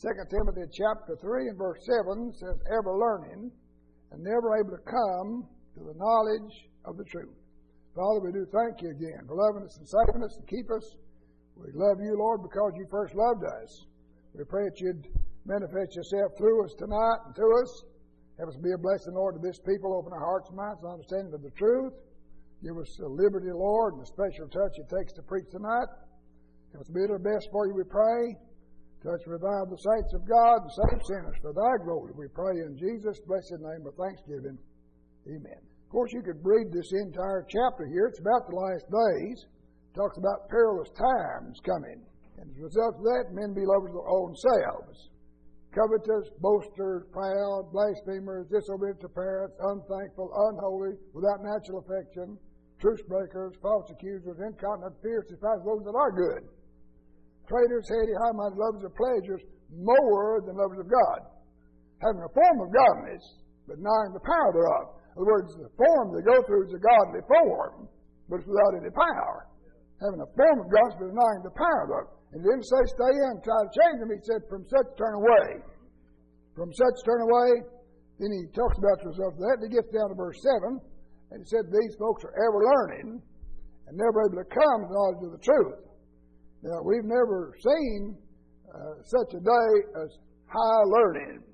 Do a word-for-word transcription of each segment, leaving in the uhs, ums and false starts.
Second Timothy chapter three and verse seven says, ever learning and never able to come to the knowledge of the truth. Father, we do thank you again for loving us and saving us and keep us. We love you, Lord, because you first loved us. We pray that you'd manifest yourself through us tonight and to us. Have us be a blessing, Lord, to this people. Open our hearts and minds and understanding of the truth. Give us the liberty, Lord, and the special touch it takes to preach tonight. Have us be at our best for you, we pray. Touch and revive the saints of God and save sinners for thy glory. We pray in Jesus' blessed name with thanksgiving. Amen. Of course, you could read this entire chapter here. It's about the last days. It talks about perilous times coming. And as a result of that, men be lovers of their own selves. Covetous, boasters, proud, blasphemers, disobedient to parents, unthankful, unholy, without natural affection, truce breakers, false accusers, incontinent, fierce, despise those that are good. Traitors, heady, high-minded, lovers of pleasures more than lovers of God. Having a form of godliness, but denying the power thereof. In other words, the form they go through is a godly form, but it's without any power. Having a form of godliness, but denying the power thereof. And he didn't say stay in, try to change them. He said, from such turn away. From such turn away. Then he talks about the result of that. He gets down to verse seven, and he said, these folks are ever learning and never able to come to the knowledge of the truth. Now, we've never seen uh, such a day as high learning.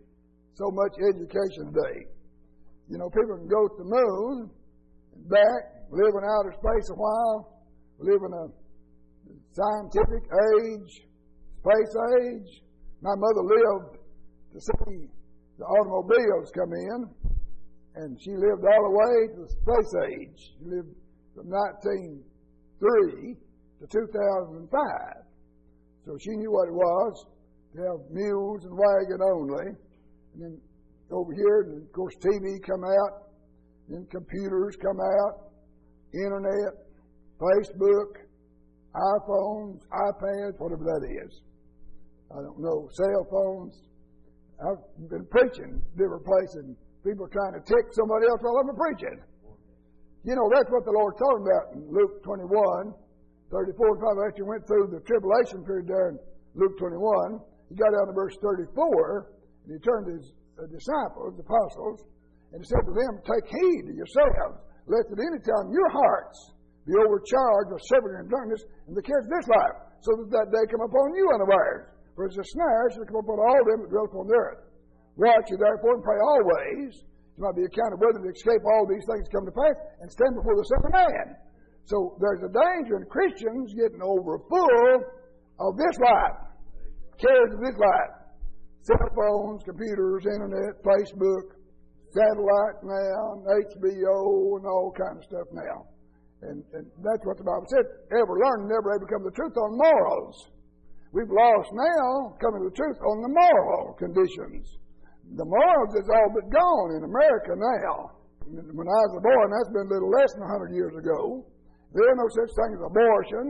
So much education today. You know, people can go to the moon and back, live in outer space a while, live in a scientific age, space age. My mother lived to see the automobiles come in, and she lived all the way to the space age. She lived from nineteen oh three to two thousand five. So she knew what it was to have mules and wagon only. And then over here, and of course, T V come out, then computers come out, internet, Facebook, iPhones, iPads, whatever that is. I don't know, cell phones. I've been preaching different places, and people trying to tick somebody else while I'm preaching. You know, that's what the Lord told about in Luke twenty-one. thirty-four and five, after he went through the tribulation period there in Luke twenty-one, he got down to verse thirty-four, and he turned to his uh, disciples, apostles, and he said to them, take heed to yourselves, lest at any time your hearts be overcharged with serving and drunkenness and the cares of this life, so that that day come upon you unawares. For as a snare shall come upon all them that dwell upon the earth. Watch ye therefore and pray always, you might be accounted whether to escape all these things come to pass, and stand before the Son of Man. So there's a danger in Christians getting over full of this life, cares of this life. Cell phones, computers, internet, Facebook, satellite now, H B O, and all kind of stuff now. And, and that's what the Bible said. Ever learn, never able to come to the truth on morals. We've lost now coming to the truth on the moral conditions. The morals is all but gone in America now. When I was a boy, and that's been a little less than one hundred years ago, there was no such thing as abortion.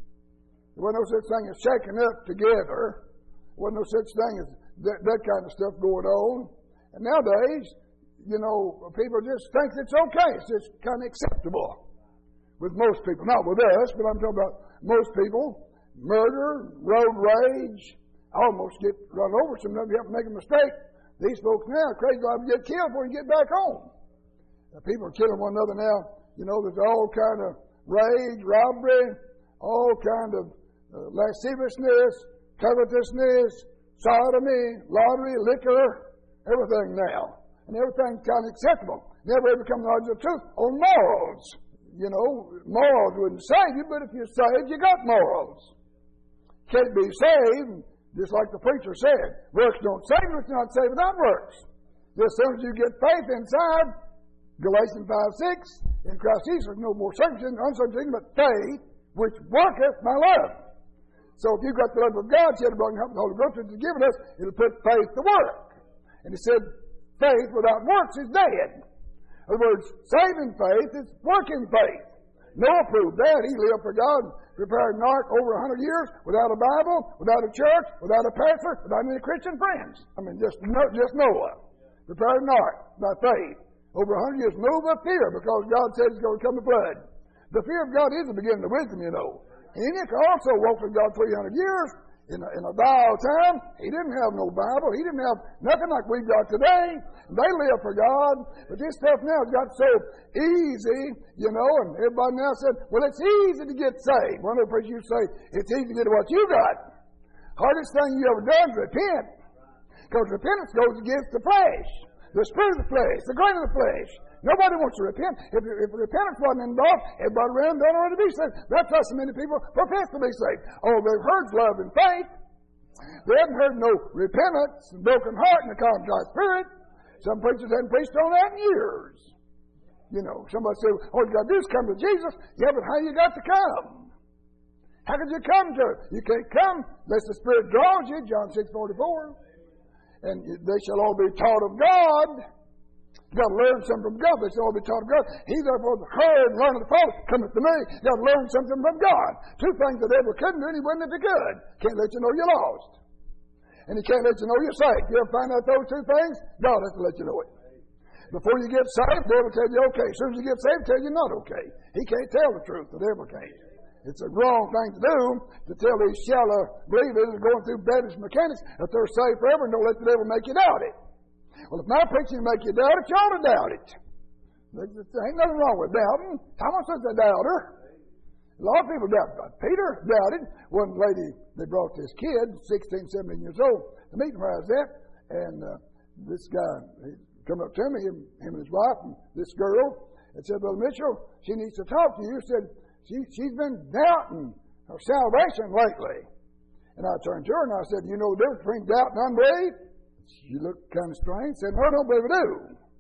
There was no such thing as shaking up together. There was no such thing as that, that kind of stuff going on. And nowadays, you know, people just think it's okay. It's just kind of acceptable with most people. Not with us, but I'm talking about most people. Murder, road rage, almost get run over. Sometimes you have to make a mistake. These folks now are crazy to get killed before you get back home. Now, people are killing one another now. You know, there's all kind of rage, robbery, all kind of uh, lasciviousness, covetousness, sodomy, lottery, liquor, everything now. And everything's kind of acceptable. Never ever come to the knowledge of the truth on morals. You know, morals wouldn't save you, but if you're saved, you got morals. Can't be saved, just like the preacher said. Works don't save you, it's not saved without works. Just as soon as you get faith inside, Galatians five six, in Christ Jesus, no more circumcision, uncircumcision, but faith, which worketh by love. So if you've got the love of God, shed abroad in the Holy Ghost, which is given us, it'll put faith to work. And he said, faith without works is dead. In other words, saving faith is working faith. Noah proved that. He lived for God, prepared an ark over a hundred years without a Bible, without a church, without a pastor, without any Christian friends. I mean, just just Noah. Prepared an ark by faith. Over a hundred years, moved with fear because God said He's going to come to flood. The fear of God is the beginning of wisdom, you know. Enoch also walked with God three hundred years. In a, in a dial time, he didn't have no Bible. He didn't have nothing like we've got today. They live for God. But this stuff now has got so easy, you know, and everybody now said, well, it's easy to get saved. One of the preachers say, it's easy to get what you got. Hardest thing you ever done is repent. Because repentance goes against the flesh, the spirit of the flesh, the grain of the flesh. Nobody wants to repent. If, if repentance wasn't involved, everybody around don't want to be saved. That's why so many people profess to be saved. Oh, they've heard love and faith. They haven't heard no repentance and broken heart and a contrite spirit. Some preachers haven't preached on that in years. You know, somebody said, all you got to do is come to Jesus. Yeah, but how you got to come? How could you come to it? You can't come unless the Spirit draws you, John six forty-four. And they shall all be taught of God. You've got to learn something from God. They shall all be taught of God. He therefore heard and learned of the Father cometh to me. You've got to learn something from God. Two things the devil couldn't do, and he wouldn't if he could. Can't let you know you're lost. And he can't let you know you're saved. You ever find out those two things? God has to let you know it. Before you get saved, the devil will tell you okay. As soon as you get saved, tell you not okay. He can't tell the truth. The devil can't. It's a wrong thing to do to tell these shallow believers that are going through Baptist mechanics that they're saved forever and don't let the devil make you doubt it. Well, if my preaching make you doubt it, you ought to doubt it. There ain't nothing wrong with doubting. Thomas was a doubter. A lot of people doubted. Peter doubted. One lady, they brought this kid, sixteen, seventeen years old, to meet where I was at. And uh, this guy, he come up to me, him, him and his wife, and this girl, and said, Brother Mitchell, she needs to talk to you. Said, she, she's been doubting her salvation lately. And I turned to her and I said, you know the difference between doubt and unbelief? She looked kind of strange, said, no, I don't believe I do.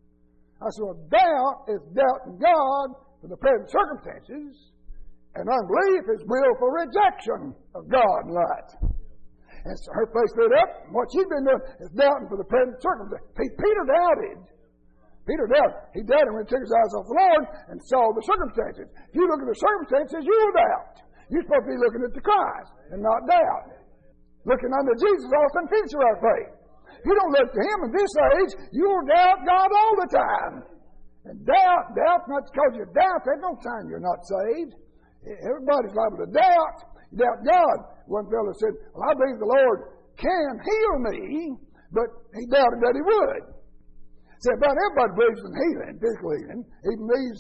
I said, well, doubt is doubting God for the present circumstances, and unbelief is willful rejection of God and light. And so her face lit up, and what she'd been doing is doubting for the present circumstances. Peter doubted. Peter doubted. He doubted when he took his eyes off the Lord and saw the circumstances. If you look at the circumstances, you will doubt. You're supposed to be looking at the Christ and not doubt. Looking unto Jesus, also and finisher our faith. If you don't look to Him in this age, you'll doubt God all the time. And doubt, doubt, not because you doubt, there's no sign you're not saved. Everybody's liable to doubt. You doubt God. One fellow said, well, I believe the Lord can heal me, but he doubted that He would. Said, about everybody believes in healing, physical healing. Even these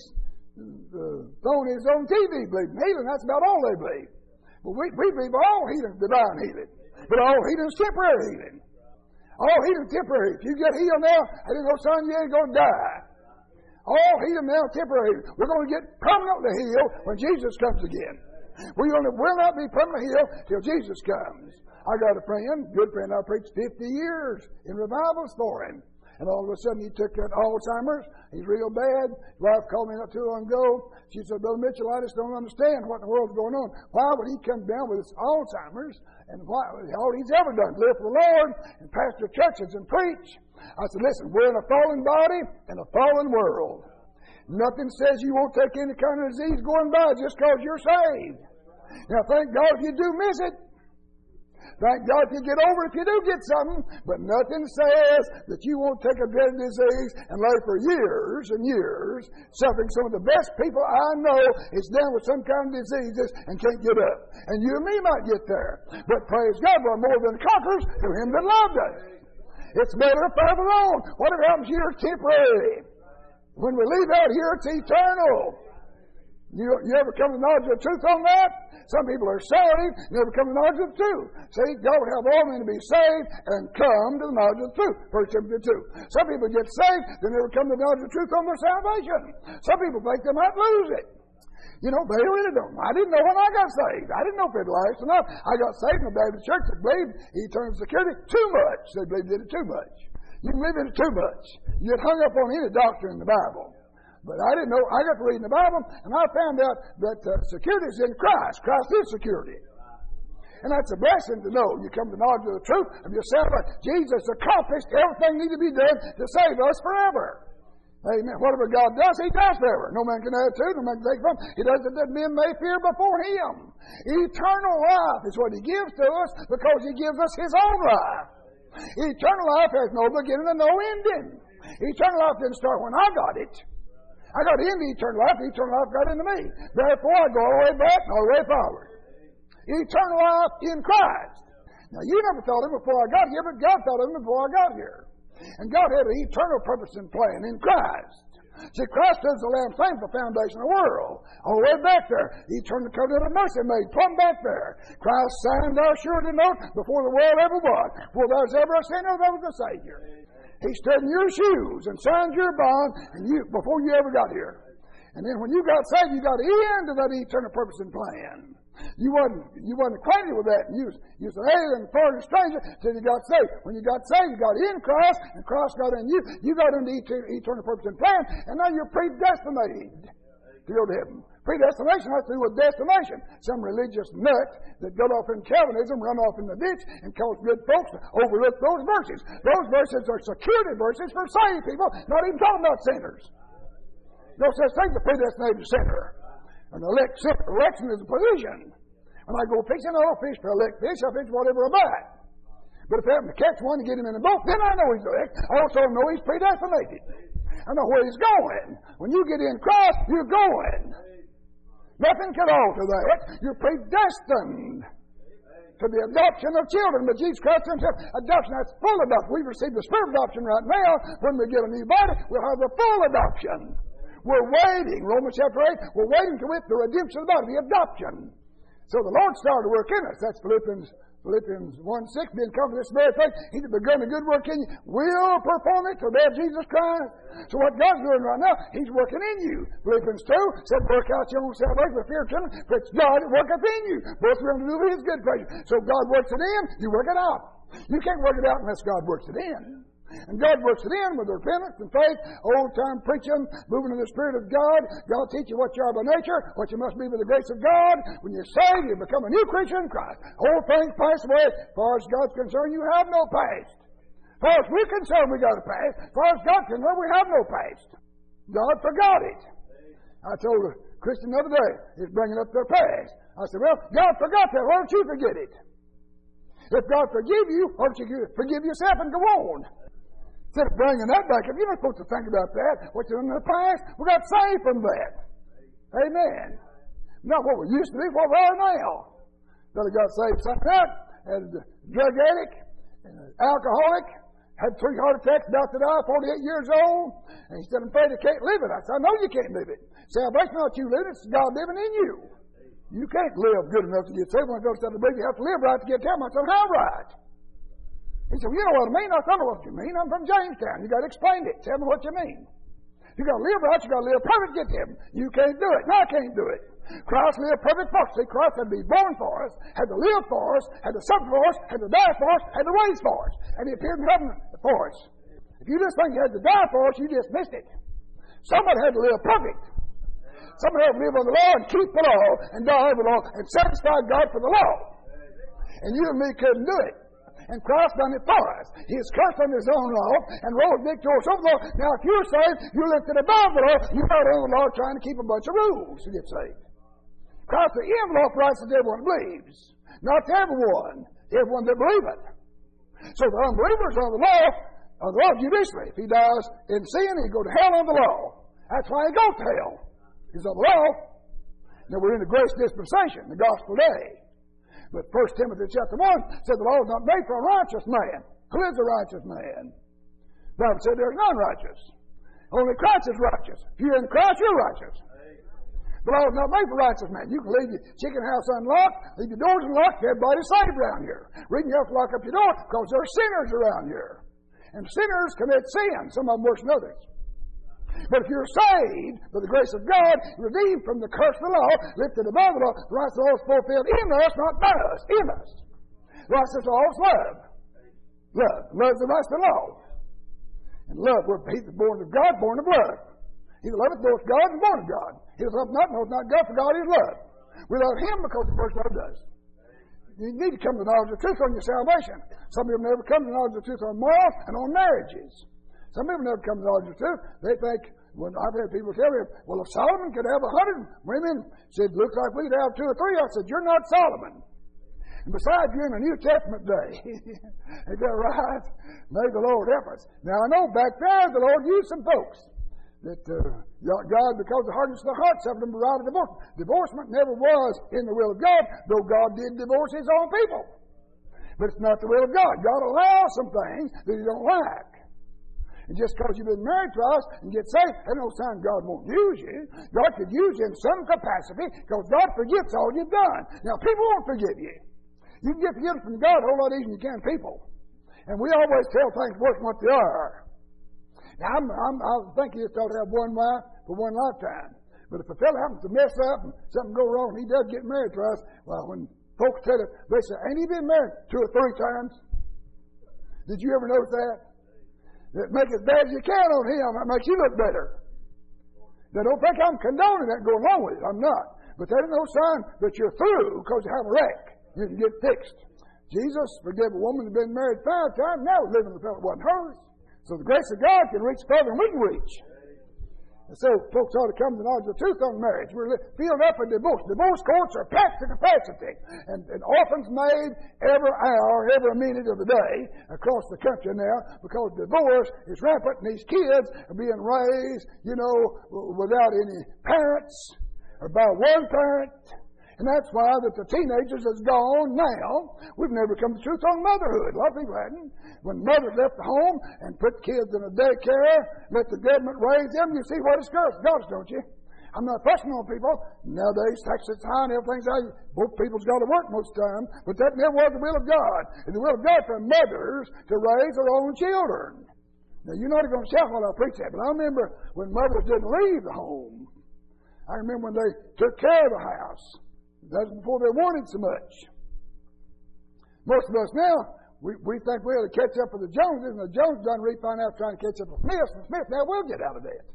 uh, phonies on T V believe in healing. That's about all they believe. But we, we believe all healing is divine healing. But all healing is temporary healing. All healing is temporary. If you get healed now, I didn't know, son, you ain't going to die. All healing now is temporary. We're going to get permanently healed when Jesus comes again. We will not be permanently healed till Jesus comes. I got a friend, good friend, I preached fifty years in revivals for him. And all of a sudden he took that Alzheimer's. He's real bad. His wife called me not too long ago. She said, Brother Mitchell, I just don't understand what in the world's going on. Why would he come down with this Alzheimer's? And why, all he's ever done is live for the Lord and pastor churches and preach. I said, listen, we're in a fallen body and a fallen world. Nothing says you won't take any kind of disease going by just because you're saved. Now, thank God if you do miss it. Thank God if you get over it if you do get something. But nothing says that you won't take a dreaded disease and lay for years and years suffering. Some of the best people I know is down with some kind of diseases and can't get up. And you and me might get there. But praise God, we're more than conquerors through Him that loved us. It's better farther on. Whatever happens here is temporary. When we leave out here, it's eternal. You, you ever come to the knowledge of the truth on that? Some people are saved, never come to the knowledge of the truth. See, God would have all men to be saved and come to the knowledge of the truth. First Timothy two. Some people get saved, they never come to the knowledge of the truth on their salvation. Some people think they might lose it. You know, they really don't. I didn't know when I got saved. I didn't know if it lasted enough. I got saved in the Baptist church that believed eternal security too much. They believed in it too much. You can believe in it too much. You get hung up on any doctrine in the Bible. But I didn't know. I got to reading the Bible, and I found out that uh, security is in Christ. Christ is security. And that's a blessing to know. You come to the knowledge of the truth of yourself. Jesus accomplished everything needed to be done to save us forever. Amen. Whatever God does, He does forever. No man can add to it, no man can take from it. He does it that men may fear before Him. Eternal life is what He gives to us because He gives us His own life. Eternal life has no beginning and no ending. Eternal life didn't start when I got it. I got into eternal life, eternal life got into me. Therefore, I go all the way back and all the way forward. Eternal life in Christ. Now, you never thought of him before I got here, but God thought of him before I got here. And God had an eternal purpose and plan in Christ. See, Christ is the Lamb slain for the foundation of the world. All the way back there. He turned the covenant of mercy made plumb back there. Christ signed our surety note before the world ever was. Before there was ever a sinner, there was a Savior. He stood in your shoes and signed your bond and you, before you ever got here. And then when you got saved, you got into that eternal purpose and plan. You wasn't, you wasn't acquainted with that. You was, you was an alien, foreign, stranger till you got saved. When you got saved, you got in Christ, and Christ got in you. You got into eternal purpose and plan, and now you're predestinated to go to heaven. Predestination has to do with destination. Some religious nut that got off in Calvinism, run off in the ditch, and caused good folks to overlook those verses. Those verses are security verses for saved people, not even talking about sinners. No such thing as a predestinated sinner. An elect, election is a provision. When I go fishing, I don't fish for elect fish, I fish whatever I bite. But if I happen to catch one and get him in a boat, then I know he's elect. I also know he's predestinated. I know where he's going. When you get in Christ, you're going. Nothing can alter that. You're predestined to the adoption of children. But Jesus Christ himself, adoption, that's full adoption. We've received the spirit of adoption right now. When we get a new body, we'll have the full adoption. We're waiting, Romans chapter eight, we're waiting to wit the redemption of the body, the adoption. So the Lord started to work in us. That's Philippians Philippians one six, being confident of this very thing. He that begun a good work in you will perform it till the day of Jesus Christ. So what God's doing right now, He's working in you. Philippians two said, work out your own salvation with fear and trembling, for it's God that worketh in you. Both are going to do His good pleasure. So God works it in, you work it out. You can't work it out unless God works it in. And God works it in with repentance and faith, old-time preaching, moving in the Spirit of God. God teach you what you are by nature, what you must be by the grace of God. When you're saved, you become a new creature in Christ. Old things pass away. As far as God's concerned, you have no past. As far as we're concerned, we got a past. As far as God's concerned, we have no past. God forgot it. I told a Christian the other day, he's bringing up their past. I said, well, God forgot that. Why don't you forget it? If God forgive you, why don't you forgive yourself and go on? Instead of bringing that back, if you're not supposed to think about that, what you've done in the past, we got saved from that. Amen. Not what we used to be, what we are now. Brother got saved something out, as a drug addict, and an alcoholic, had three heart attacks, about to die, forty-eight years old, and he said, I'm afraid I can't live it. I said, I know you can't live it. Salvation not you living, it's God living in you. You can't live good enough to get saved. When I go to the believe you have to live right to get to heaven. I said, how right? He said, well, you know what I mean? I don't know what you mean. I'm from Jamestown. You got to explain it. Tell me what you mean. You got to live right. You got to live perfect to get to heaven. You can't do it. No, I can't do it. Christ lived perfect for us. See, Christ had to be born for us, had to live for us, had to suffer for us, had to die for us, had to raise for us. And He appeared in heaven for us. If you just think He had to die for us, you just missed it. Somebody had to live perfect. Somebody had to live on the law and keep the law and die over the law and satisfy God for the law. And you and me couldn't do it. And Christ done it for us. He is cursed on His own law and rose victorious over the law. Now, if you're saved, you're lifted above the law. You're not under the law trying to keep a bunch of rules to get saved. Christ the end of the law for us is everyone believes. Not to everyone. Everyone that believeth. So the unbelievers on the law, on the law judicially. If he dies in sin, he go to hell on the law. That's why he goes to hell. He's on the law. Now we're in the grace dispensation, the gospel day. But First Timothy chapter one said the law is not made for a righteous man. Who is a righteous man? The Bible said there's none righteous. Only Christ is righteous. If you're in Christ, you're righteous. The law is not made for a righteous man. You can leave your chicken house unlocked, leave your doors unlocked, everybody's saved around here. Reason you have to lock up your door because there are sinners around here. And sinners commit sin, some of them worse than others. But if you're saved by the grace of God, redeemed from the curse of the law, lifted above the law, the rights of the law is fulfilled in us, not by us, in us. The rights of the law is love. Love. Love is the rights of the law. And love, we're he's born of God, born of love. He that loveth both God and born of God. He that loveth not, knoweth not God, for God is love. We love Him because He first loved us. You need to come to the knowledge of the truth on your salvation. Some people never come to the knowledge of the truth on morals and on marriages. Some people never come to the knowledge of the truth. They think, when I've had people tell me, well, if Solomon could have a hundred women, said, looks like we'd have two or three. I said, you're not Solomon. And besides, you're in the New Testament day. Ain't that right? May the Lord help us. Now, I know back there the Lord used some folks that uh, God, because of the hardness of the heart, suffered them to write a divorce. Divorcement never was in the will of God, though God did divorce His own people. But it's not the will of God. God allows some things that He don't like. And just because you've been married twice and get saved, that's no sign God won't use you. God could use you in some capacity because God forgets all you've done. Now, people won't forgive you. You can get forgiven from God a whole lot easier than you can people. And we always tell things worse than what they are. Now, I'm, I'm, I think you just ought to have one wife for one lifetime. But if a fellow happens to mess up and something go wrong and he does get married twice, well, when folks tell it, they say, ain't he been married two or three times? Did you ever notice that? That make it as bad as you can on him. That makes you look better. Now, don't think I'm condoning that going along with it. I'm not. But that is no sign that you're through because you have a wreck. You can get fixed. Jesus forgave a woman who'd been married five times. Now living with a fellow that wasn't hers. So the grace of God can reach further than we can reach. And so folks ought to come to the knowledge of the truth on marriage. We're filled up with divorce. Divorce courts are packed to capacity. And, and orphans made every hour, every minute of the day across the country now because divorce is rampant and these kids are being raised, you know, without any parents or by one parent. And that's why that the teenagers has gone now. We've never come to the truth on motherhood. A lot of people hadn't. When mothers left the home and put kids in a daycare, let the government raise them, you see what it's got, don't you? I'm not fussing on people. Nowadays, taxes high and everything's high. Both people's got to work most of the time. But that never was the will of God. It's the will of God for mothers to raise their own children. Now, you're not going to shout while I preach that, but I remember when mothers didn't leave the home. I remember when they took care of the house. That was before they wanted so much. Most of us now, we, we think we ought to catch up with the Joneses, and the Joneses done refine out trying to catch up with Smith, and Smith now will get out of that.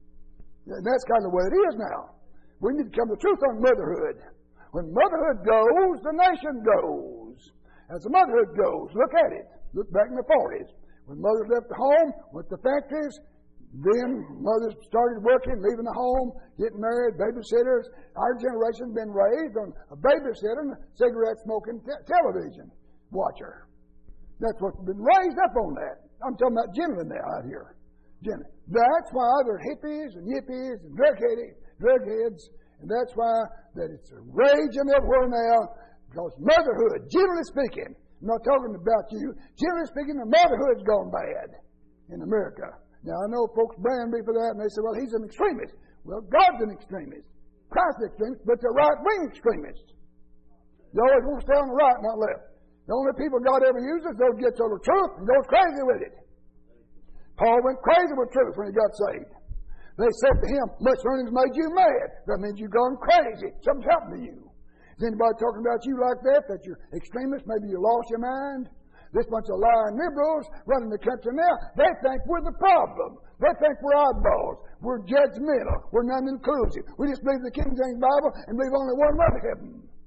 And that's kind of the way it is now. We need to come to the truth on motherhood. When motherhood goes, the nation goes. As the motherhood goes, look at it. Look back in the forties. When mothers left the home, went to factories, then mothers started working, leaving the home, getting married, babysitters. Our generation's been raised on a babysitter and a cigarette-smoking te- television watcher. That's what's been raised up on that. I'm talking about gentlemen now out here. Gentlemen. That's why they're hippies and yippies and drug-heady, drug-heads, and that's why that it's raging everywhere now, because motherhood, generally speaking, I'm not talking about you, generally speaking, the motherhood's gone bad in America. Now, I know folks brand me for that, and they say, well, he's an extremist. Well, God's an extremist. Christ's an extremist, but they're right-wing extremists. They always want to stay on the right, not left. The only people God ever uses, those gets to the truth and goes crazy with it. Paul went crazy with truth when he got saved. They said to him, much learning's made you mad. That means you've gone crazy. Something's happened to you. Is anybody talking about you like that, that you're extremist? Maybe you lost your mind? This bunch of lying liberals running the country now, they think we're the problem. They think we're oddballs. We're judgmental. We're non-inclusive. We just believe the King James Bible and believe only one way to heaven.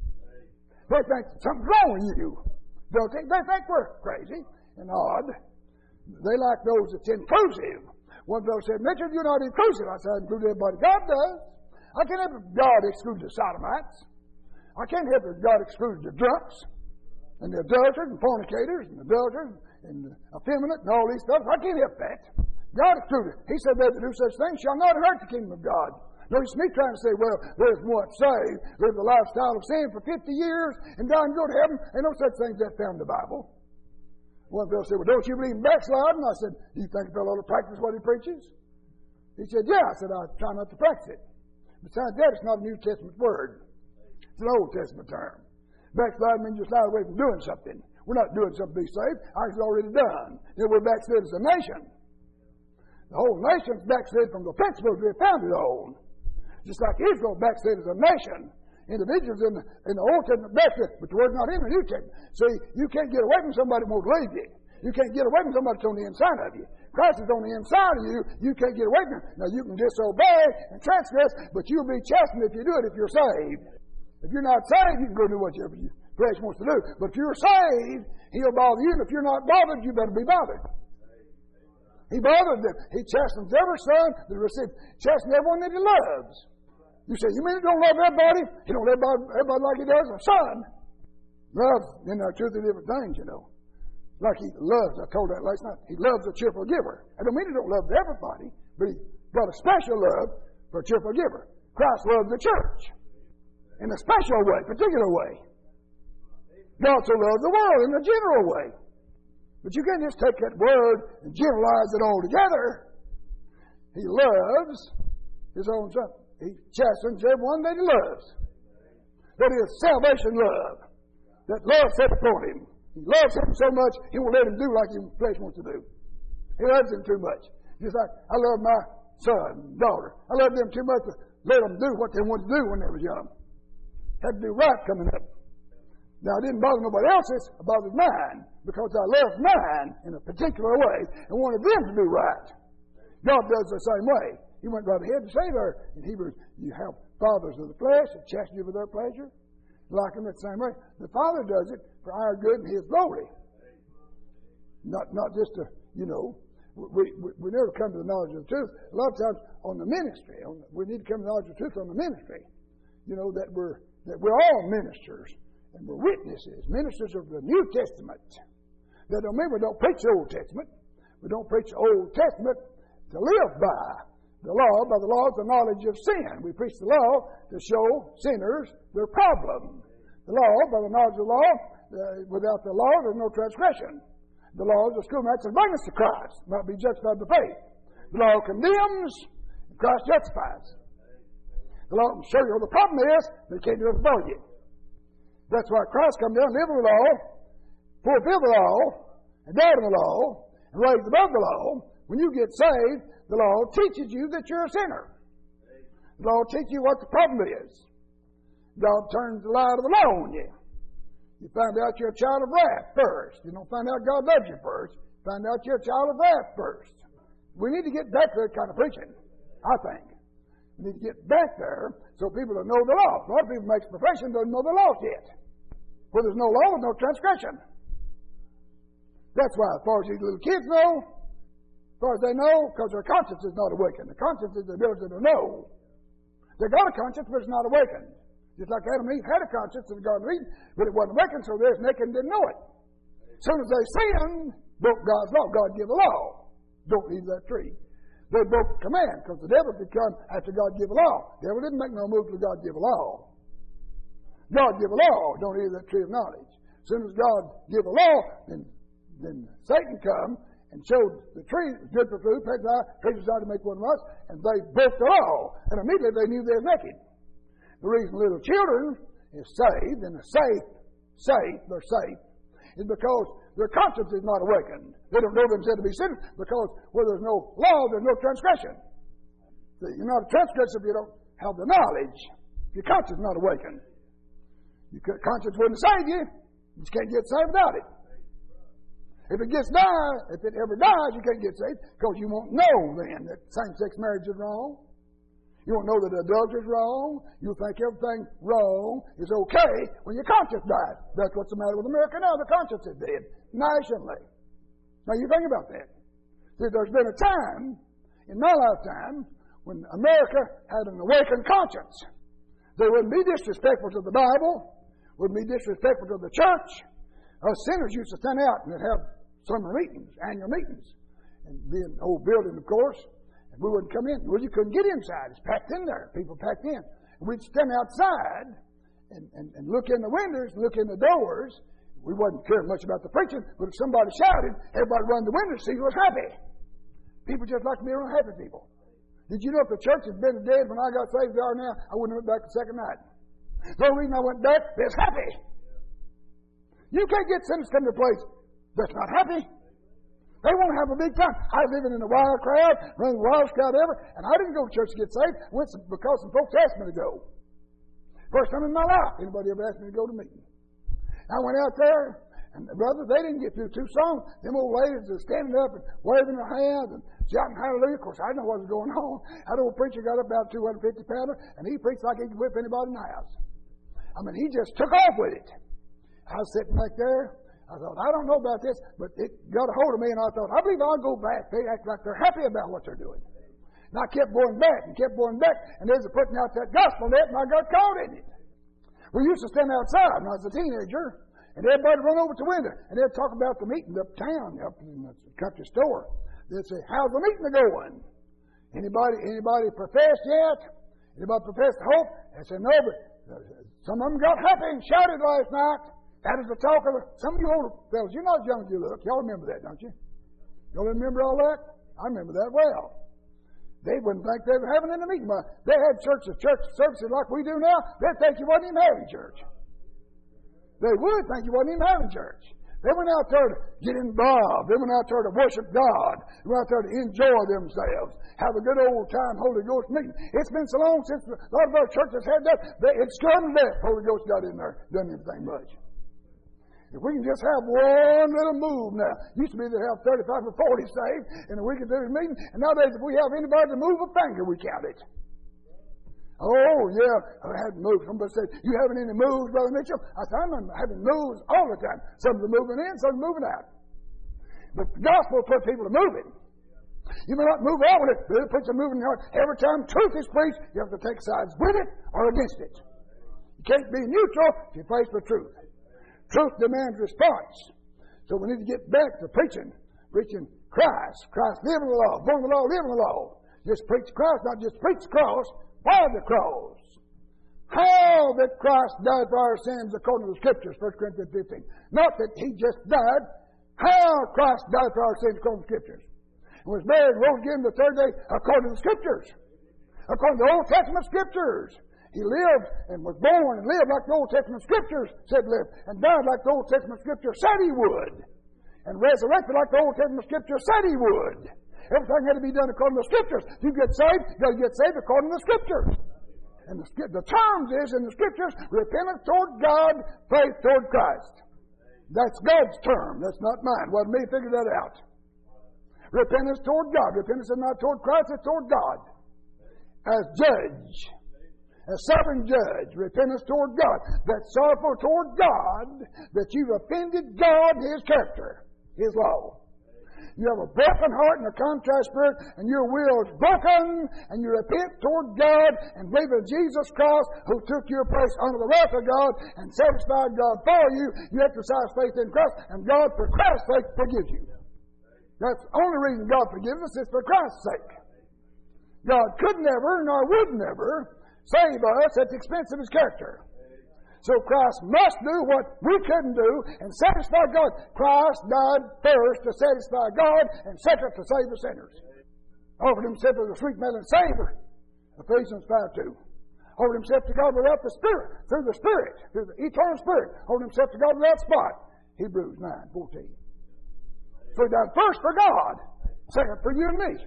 They think something's wrong with you. Don't they? They think we're crazy and odd. They like those that's inclusive. One fellow said, Mitchell, you're not inclusive. I said, I include everybody. God does. I can't help if God excludes the sodomites. I can't help if God excludes the drunks and the adulterers and fornicators and adulterers and the effeminate and all these stuff. I can't help that. God excluded. He said they that do such things shall not inherit the kingdom of God. Notice me trying to say, well, there's one saved, live the lifestyle of sin for fifty years, and die and go to heaven. Ain't no such thing as that found in the Bible. One fellow said, well, don't you believe in backsliding? I said, do you think a fellow ought to practice what he preaches? He said, yeah. I said, I try not to practice it. Besides that, it's not a New Testament word. It's an Old Testament term. Backsliding means you slide away from doing something. We're not doing something to be saved. Ours is already done. Then we're backslid as a nation. The whole nation's backslid from the principles we founded on. Just like Israel backslid as a nation. Individuals in the, in the Old Testament backslid, but the word's not in the New Testament. See, you can't get away from somebody who won't leave you. You can't get away from somebody that's on the inside of you. Christ is on the inside of you. You can't get away from him. Now, you can disobey and transgress, but you'll be chastened if you do it if you're saved. If you're not saved, you can go do whatever your flesh wants to do. But if you're saved, he'll bother you. And if you're not bothered, you better be bothered. He bothered them. He chastens every son that receives, chastens everyone that he loves. You say, you mean he don't love everybody? He don't love everybody, everybody like he does a son. Love, you know, two or three different things, you know. Like he loves, I told that last night, he loves a cheerful giver. I don't mean he don't love everybody, but he's got a special love for a cheerful giver. Christ loves the church in a special way, particular way. God so loved the world in a general way. But you can't just take that word and generalize it all together. He loves His own Son. He chastens everyone that He loves. That is salvation love. That love set upon Him. He loves Him so much, He won't let Him do like His flesh wants to do. He loves Him too much. Just like I love my son and daughter. I love them too much to let them do what they wanted to do when they was young. Had to do right coming up. Now, it didn't bother nobody else's. It bothered mine because I loved mine in a particular way and wanted them to do right. God does the same way. He went right ahead to say there in Hebrews, you have fathers of the flesh that chasten you for their pleasure. Like in that same way. The Father does it for our good and His glory. Not not just to, you know, we, we, we never come to the knowledge of the truth. A lot of times on the ministry, on, we need to come to the knowledge of the truth on the ministry. You know, that we're that we're all ministers and we're witnesses, ministers of the New Testament. That don't mean we don't preach the Old Testament. We don't preach the Old Testament to live by. The law, by the law is the knowledge of sin. We preach the law to show sinners their problem. The law, by the knowledge of the law, uh, without the law there's no transgression. The law is the schoolmaster that brings us to Christ, not be justified by faith. The law condemns, and Christ justifies. The law will show you what the problem is, but it can't do it for you. That's why Christ come down, live in the law, fulfill the law, and died in the law, and raised above the law. When you get saved, the law teaches you that you're a sinner. The law teaches you what the problem is. God turns the light of the law on you. You find out you're a child of wrath first. You don't find out God loves you first. You find out you're a child of wrath first. We need to get back to that kind of preaching, I think. We need to get back there so people will know the law. A lot of people make profession don't know the law yet. Where there's no law, there's no transgression. That's why, as far as these little kids know, as far as they know, because their conscience is not awakened. The conscience is the ability to know. They got a conscience, but it's not awakened. Just like Adam and Eve had a conscience in the Garden of Eden, but it wasn't awakened, so they're naked and didn't know it. As soon as they sinned, broke God's law. God gave a law. Don't eat that tree. They broke the command, because the devil could come after God gave a law. The devil didn't make no move till God gave a law. God gave a law. Don't eat that tree of knowledge. As soon as God gave a law, then, then Satan come and showed the tree good for food, tree desired to make one of us, and they broke the law. And immediately they knew they were naked. The reason little children is saved, and are safe, safe, they're safe, is because their conscience is not awakened. They don't know themselves to be sinners, because where there's no law, there's no transgression. See, you're not a transgressor if you don't have the knowledge. Your conscience is not awakened. Your conscience wouldn't save you. You just can't get saved without it. If it gets died, if it ever dies, you can't get saved because you won't know then that same-sex marriage is wrong. You won't know that adultery is wrong. You'll think everything wrong is okay when your conscience dies. That's what's the matter with America now. The conscience is dead nationally. Now you think about that. See, there's been a time in my lifetime when America had an awakened conscience. They wouldn't be disrespectful to the Bible, wouldn't be disrespectful to the church. Us sinners used to stand out and have summer meetings, annual meetings, and be in an old building, of course. And we wouldn't come in. Well, you couldn't get inside. It's packed in there. People packed in. And we'd stand outside and, and, and look in the windows, look in the doors. We wasn't caring much about the preaching, but if somebody shouted, everybody run the windows, see who was happy. People just like to be around happy people. Did you know if the church had been dead when I got saved, they are now, I wouldn't have went back the second night. The only reason I went back is happy. You can't get sinners to come to a place that's not happy. They won't have a big time. I was living in a wild crowd, running the wildest crowd ever, and I didn't go to church to get saved. I went because some folks asked me to go. First time in my life, anybody ever asked me to go to a meeting. I went out there, and brother, they didn't get through two songs. Them old ladies were standing up and waving their hands and shouting hallelujah. Of course, I didn't know what was going on. That old preacher got up about two hundred fifty pounder, and he preached like he could whip anybody in the house. I mean, he just took off with it. I was sitting back there. I thought, I don't know about this, but it got a hold of me, and I thought, I believe I'll go back. They act like they're happy about what they're doing. And I kept going back and kept going back, and there's a putting out that gospel net, and I got caught in it. We used to stand outside when I was a teenager, and everybody would run over to the window, and they'd talk about the meeting uptown, up in the country store. They'd say, how's the meeting going? Anybody, anybody professed yet? Anybody professed hope? I said, no, but some of them got happy and shouted last night. That is the talk of some of you older fellas. You're not as young as you look. Y'all remember that, don't you? Y'all remember all that? I remember that well. They wouldn't think they were having any meeting. They had churches, church services like we do now. They'd think you wasn't even having church. They would think you wasn't even having church. They went out there to get involved. They went out there to worship God. They went out there to enjoy themselves. Have a good old time Holy Ghost meeting. It's been so long since a lot of our churches had that. They, it's scared to death. Holy Ghost got in there. Done anything much. If we can just have one little move now. Used to be to have thirty-five or forty saved in a week or two meeting. And nowadays if we have anybody to move a finger, we count it. Oh, yeah, I hadn't moved. Somebody said, you having any moves, Brother Mitchell? I said, I'm having moves all the time. Some are moving in, some are moving out. But the gospel will put people to moving. You may not move out with it, but it puts a moving heart. Every time truth is preached, you have to take sides with it or against it. You can't be neutral if you face the truth. Truth demands response. So we need to get back to preaching. Preaching Christ. Christ living the law. Born the law, living the law. Just preach Christ, not just preach the cross. Why the cross? How that Christ died for our sins according to the Scriptures, First Corinthians fifteen. Not that He just died. How Christ died for our sins according to the Scriptures. And was buried and rose again the third day according to the Scriptures. According to the Old Testament Scriptures. He lived and was born and lived like the Old Testament Scriptures said live. And died like the Old Testament Scripture said He would. And resurrected like the Old Testament Scripture said He would. Everything had to be done according to the Scriptures. You get saved, you got to get saved according to the Scriptures. And the, the terms is in the Scriptures, repentance toward God, faith toward Christ. That's God's term. That's not mine. Well, me figure that out. Repentance toward God. Repentance is not toward Christ, it's toward God. As judge. As sovereign judge. Repentance toward God. That's sorrowful toward God that you've offended God and His character, His law. You have a broken heart and a contrite spirit, and your will is broken, and you repent toward God and believe in Jesus Christ, who took your place under the wrath of God and satisfied God for you. You exercise faith in Christ, and God, for Christ's sake, forgives you. That's the only reason God forgives us is for Christ's sake. God could never, nor would never, save us at the expense of His character. So Christ must do what we couldn't do and satisfy God. Christ died first to satisfy God and second to save the sinners. Offered Himself as a sweet-smelling savor. Ephesians five two. Offered Himself to God without the Spirit, through the Spirit, through the eternal Spirit. Offered Himself to God without spot. Hebrews nine fourteen. So He died first for God, second for you and me.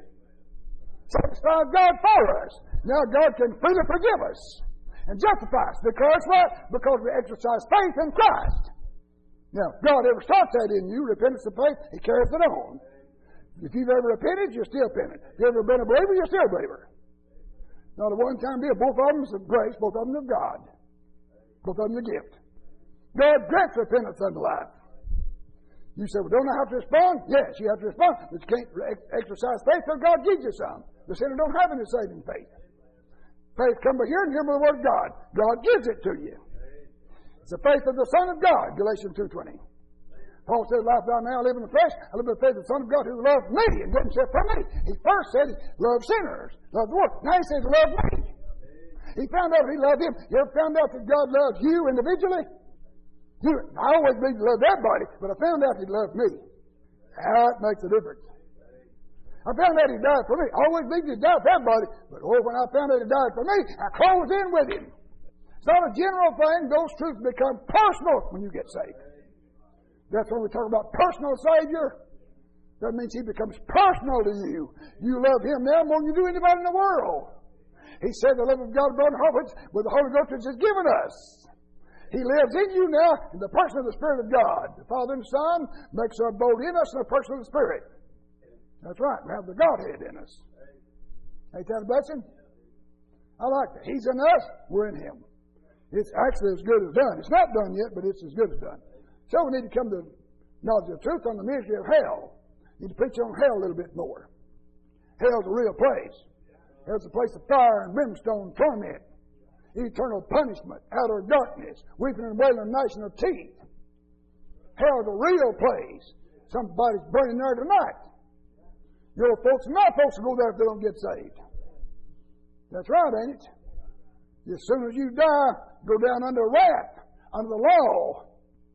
Satisfied God for us. Now God can freely forgive us. And justify us. Because what? Because we exercise faith in Christ. Now, God ever starts that in you, repentance and faith, He carries it on. If you've ever repented, you're still penitent. If you've ever been a believer, you're still a believer. Not a one-time deal. Both of them is of grace, both of them of God. Both of them is a gift. God grants repentance unto life. You say, well, don't I have to respond? Yes, you have to respond. But you can't exercise faith till God gives you some. The sinner don't have any saving faith. Faith come by hearing, hearing by the word of God. God gives it to you. It's the faith of the Son of God, Galatians two twenty. Paul said, life thou now live in the flesh, I live in the faith of the Son of God who loved me and didn't say for me. He first said he loved sinners, loved the world. Now he says he loved me. He found out he loved him. You ever found out that God loves you individually? You, I always believed he loved everybody, but I found out he loved me. That makes a difference. I found out He died for me. I always believed He died for everybody. But oh, when I found out He died for me, I closed in with Him. It's not a general thing. Those truths become personal when you get saved. That's when we talk about personal Savior. That means He becomes personal to you. You love Him now more than you do anybody in the world. He said the love of God above the heart with the Holy Ghost which He has given us. He lives in you now in the person of the Spirit of God. The Father and Son makes our abode in us in the person of the Spirit. That's right. We have the Godhead in us. Ain't that a blessing? I like that. He's in us. We're in Him. It's actually as good as done. It's not done yet, but it's as good as done. So we need to come to knowledge of the truth on the misery of hell. We need to preach on hell a little bit more. Hell's a real place. Hell's a place of fire and brimstone, torment, eternal punishment, outer darkness, weeping and wailing, gnashing of teeth. Hell's a real place. Somebody's burning there tonight. Your folks and my folks will go there if they don't get saved. That's right, ain't it? As soon as you die, go down under wrath, under the law.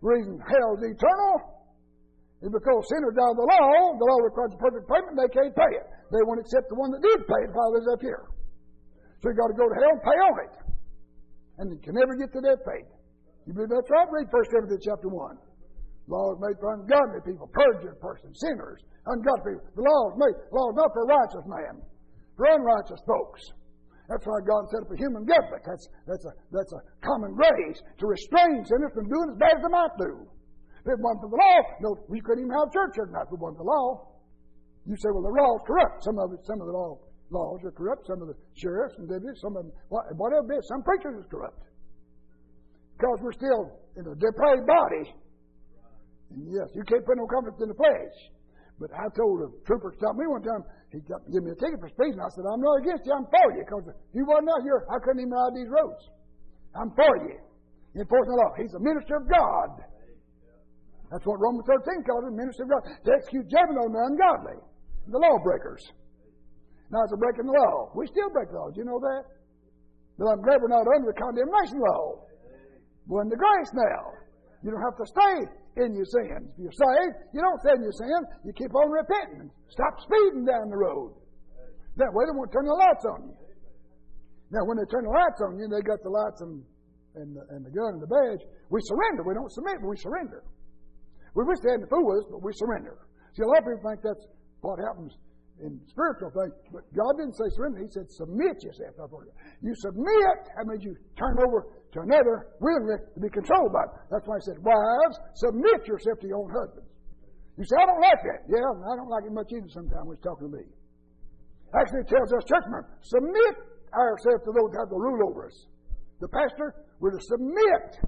The reason hell is eternal is because sinners out of the law. The law requires a perfect payment, and they can't pay it. They won't accept the one that did pay it while they was up here. So you got to go to hell and pay on it. And you can never get to that paid. You believe that's right? Read First Timothy chapter one. The law is made for ungodly people, perjured persons, sinners, ungodly people. The law is made, the law is not for a righteous man, for unrighteous folks. That's why God set up a human government. That's, that's, a, that's a common grace to restrain sinners from doing as bad as they might do. If it wasn't for the law, no, we couldn't even have church here tonight if it wasn't for the law. You say, well, the law is corrupt. Some of it, some of the law, laws are corrupt. Some of the sheriffs and deputies, some of them, whatever it is, some preachers is corrupt. Because we're still in a depraved body. And yes, you can't put no confidence in the flesh. But I told a trooper to stop me one time. He got, give me a ticket for speeding. I said, I'm not against you. I'm for you. Because if you wasn't out here, I couldn't even ride these roads. I'm for you. Enforcing the law. He's a minister of God. That's what Romans thirteen calls him, minister of God. To execute judgment on the ungodly, the lawbreakers. Now it's a breaking the law. We still break the law. Do you know that? But I'm glad we're not under the condemnation law. We're under grace now. You don't have to stay in your sins. If you're saved, you don't stay in your sin. You keep on repenting. Stop speeding down the road. That way they won't turn the lights on you. Now when they turn the lights on you, they got the lights and, and, the, and the gun and the badge. We surrender. We don't submit, but we surrender. We wish they hadn't fooled us, but we surrender. See, a lot of people think that's what happens in spiritual things, but God didn't say surrender. He said submit yourself. You submit, that means you turn over to another willingly to be controlled by it. That's why he said, wives, submit yourself to your own husbands. You say, I don't like that. Yeah, I don't like it much either sometimes when he's talking to me. Actually, it tells us church members, submit ourselves to those who have the rule over us. The pastor, we're to submit.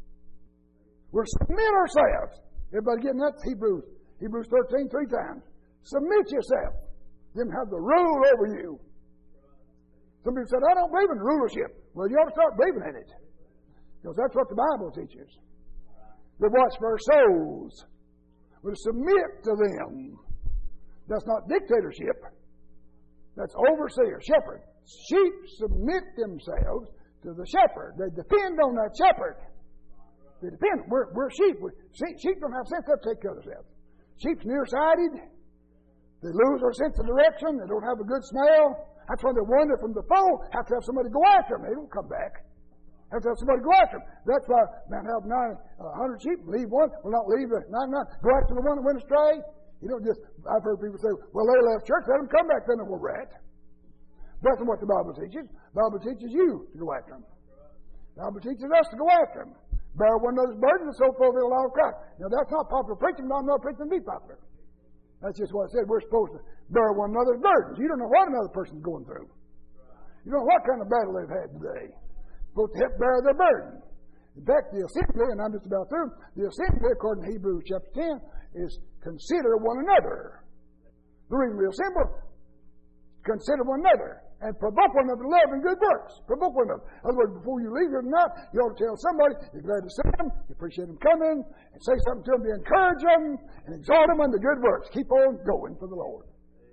We're to submit ourselves. Everybody getting that? Hebrews. Hebrews thirteen, three times. Submit yourself. Them have the rule over you. Some people said, I don't believe in rulership. Well, you ought to start believing in it. Because that's what the Bible teaches. We watch for our souls. We submit to them. That's not dictatorship. That's overseer, shepherd. Sheep submit themselves to the shepherd. They depend on that shepherd. They depend. We're, we're sheep. We're, sheep don't have sense of take care of themselves. Sheep's nearsighted. They lose their sense of direction. They don't have a good smell. That's when they wander from the fold. Have to have somebody go after them. They don't come back. Have to have somebody go after them. That's why man have nine, a hundred sheep, leave one, will not leave the ninety-nine. Go after the one that went astray. You don't just. I've heard people say, "Well, they left church. Let them come back. Then they will rat." That's not what the Bible teaches. The Bible teaches you to go after them. The Bible teaches us to go after them. Bear one another's burdens and so fulfill the law of Christ. Now that's not popular preaching, but I'm not preaching to be popular. That's just what I said. We're supposed to bear one another's burdens. You don't know what another person's going through. You don't know what kind of battle they've had today. You're supposed to help bear their burden. In fact, the assembly, and I'm just about through, the assembly, according to Hebrews chapter ten, is consider one another. The reason we assemble, consider one another. And provoke one another to love and good works. Provoke one another. In other words, before you leave here tonight, you ought to tell somebody you're glad to see them, you appreciate them coming, and say something to them to encourage them, and exhort them unto good works. Keep on going for the Lord.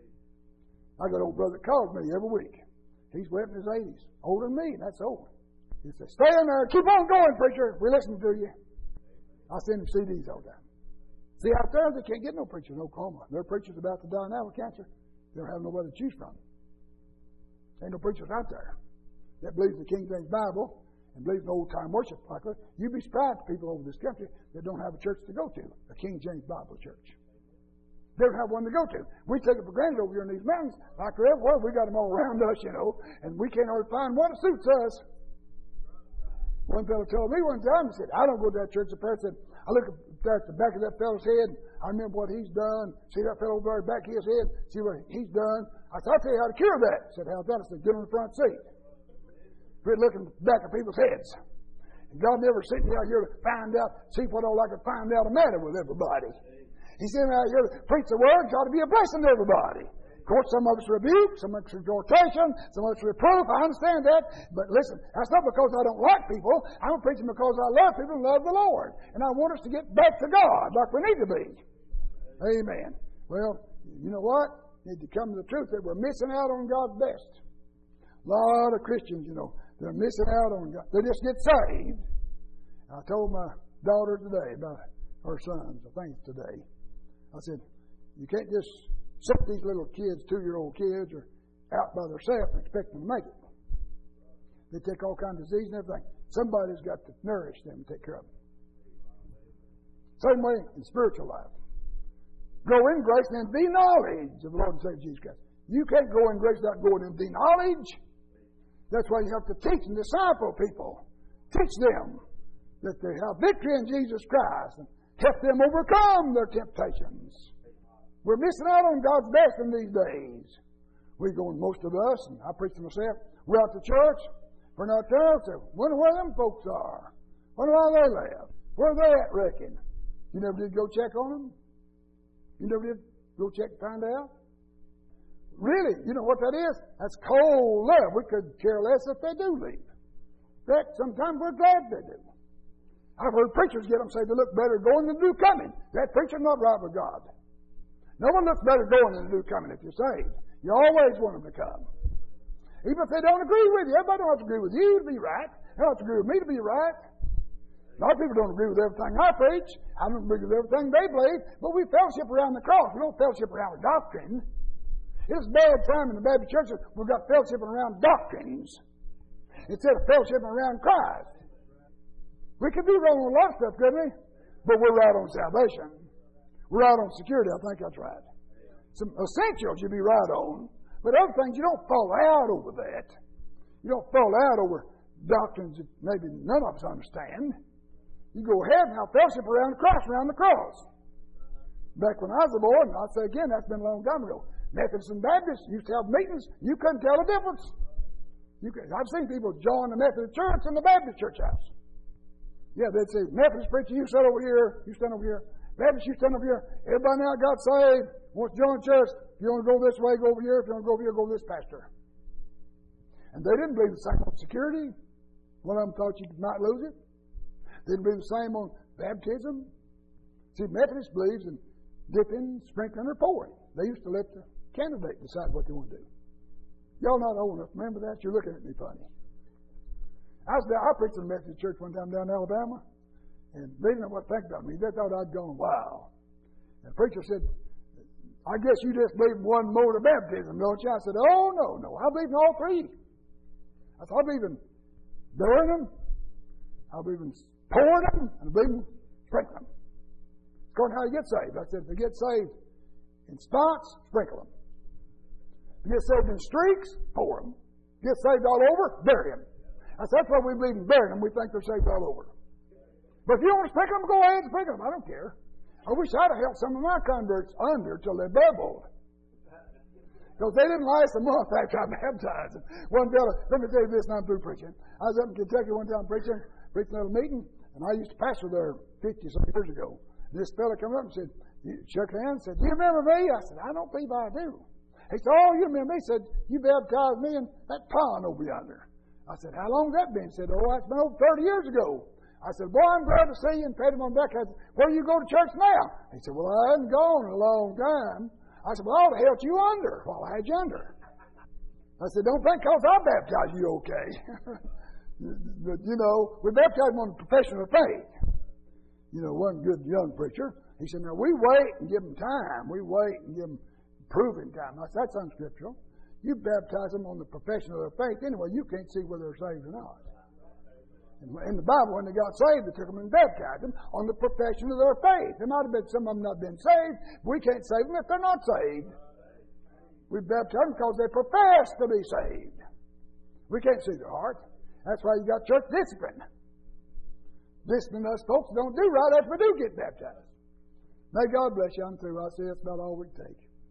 I got an old brother that calls me every week. He's well in his eighties. Older than me, that's old. He says, stay in there, keep on going, preacher. We listen to you. I send him C Ds all the time. See, out there, they can't get no preachers in Oklahoma. Their preacher's about to die now with cancer. They don't have nobody to choose from. Ain't no preachers out there that believes the King James Bible and believes in old-time worship like that. You'd be surprised people over this country that don't have a church to go to, a King James Bible church. They don't have one to go to. We take it for granted over here in these mountains. Like they're everywhere, we got them all around us, you know, and we can't hardly find one that suits us. One fellow told me one time, he said, I don't go to that church up there. I said, I look at the back of that fellow's head. I remember what he's done. See that fellow over there back of his head? See what he's done? I said, I'll tell you how to cure that. I said, how's that? I said, get on the front seat. Quit looking back at people's heads. And God never sent me out here to find out, see what all I could find out the matter with everybody. He sent me out here to preach the word, try to be a blessing to everybody. Of course, some of it's rebuke, some of it's exhortation, some of it's reproof. I understand that. But listen, that's not because I don't like people. I'm preaching because I love people and love the Lord. And I want us to get back to God like we need to be. Amen. Well, you know what? We need to come to the truth that we're missing out on God's best. A lot of Christians, you know, they're missing out on God. They just get saved. I told my daughter today, by her sons, I think it's today. I said, you can't just set these little kids, two-year-old kids, or out by themselves and expect them to make it. They take all kinds of disease and everything. Somebody's got to nourish them and take care of them. Same way in spiritual life. Grow in grace and in the knowledge of the Lord and Savior Jesus Christ. You can't grow in grace without going in the knowledge. That's why you have to teach and disciple people. Teach them that they have victory in Jesus Christ and help them overcome their temptations. We're missing out on God's best in these days. We're going, most of us, and I preach to myself, we're out to church. We're not there. So wonder where them folks are. Wonder how they live. Where they at, reckon? You never did go check on them? You never did go check and find out? Really, you know what that is? That's cold love. We could care less if they do leave. In fact, sometimes we're glad they do. I've heard preachers get them say they look better going than do coming. That preacher's not right with God. No one looks better going than do coming if you're saved. You always want them to come. Even if they don't agree with you. Everybody don't have to agree with you to be right. They don't have to agree with me to be right. A lot of people don't agree with everything I preach. I don't agree with everything they believe. But we fellowship around the cross. We don't fellowship around doctrine. It's bad time in the Baptist churches. We've got fellowshipping around doctrines instead of fellowshipping around Christ. We could be wrong on a lot of stuff, couldn't we? But we're right on salvation. We're right on security. I think that's right. Some essentials you be right on. But other things, you don't fall out over that. You don't fall out over doctrines that maybe none of us understand. You go ahead and have fellowship around the cross, around the cross. Back when I was a boy, and I'll say again, that's been a long time ago, Methodists and Baptists used to have meetings. You couldn't tell the difference. You could, I've seen people join the Methodist church and the Baptist church house. Yeah, they'd say, Methodist preacher, you stand over here, you stand over here. Baptist, you stand over here. Everybody now got saved, wants to join church. If you want to go this way, go over here. If you want to go over here, go with this pastor. And they didn't believe the same on security. One of them thought you might lose it. They didn't believe the same on baptism. See, Methodist believes in dipping, sprinkling, or pouring. They used to let the candidate decide what they want to do. Y'all not old enough. Remember that? You're looking at me funny. I was there, I preached in a Methodist church one time down in Alabama, and they didn't know what to think about me. They thought I'd gone, wow. And the preacher said, I guess you just believe in one mode of baptism, don't you? I said, oh, no, no. I believe in all three. I said, I believe in burying them, I believe in pouring them, and I believe in sprinkling them. It's according to how you get saved. I said, if they get saved in spots, sprinkle them. If you get saved in streaks, pour them. If you get saved all over, bury them. I said, that's why we believe in burying them. We think they're saved all over. But if you want to sprinkle them, go ahead and sprinkle them. I don't care. I wish I'd have helped some of my converts under till they bubbled. Because they didn't last a month after I baptized them. One fellow, let me tell you this, and I'm through preaching. I was up in Kentucky one time preaching, preaching at a meeting, and I used to pastor there fifty-some years ago. And this fellow came up and said, shook hands and said, do you remember me? I said, I don't believe I do. He said, oh, you remember me? He said, you baptized me in that pond over yonder. I said, how long has that been? He said, oh, that's been over thirty years ago. I said, boy, I'm glad to see you, and patted him on the back. I said, where do you go to church now? He said, well, I hadn't gone in a long time. I said, well, I ought to help you under while I had you under. I said, don't think because I baptized you okay. But, you know, we baptized him on the profession of faith. You know, one good young preacher, he said, now we wait and give them time. We wait and give them proving time. I said, that's unscriptural. You baptize them on the profession of their faith. Anyway, you can't see whether they're saved or not. In the Bible, when they got saved, they took them and baptized them on the profession of their faith. There might have been some of them not been saved. But we can't save them if they're not saved. We baptize them because they profess to be saved. We can't see their heart. That's why you got church discipline. Discipline us folks don't do right after we do get baptized. May God bless you. I'm through. I see that's about all we can take.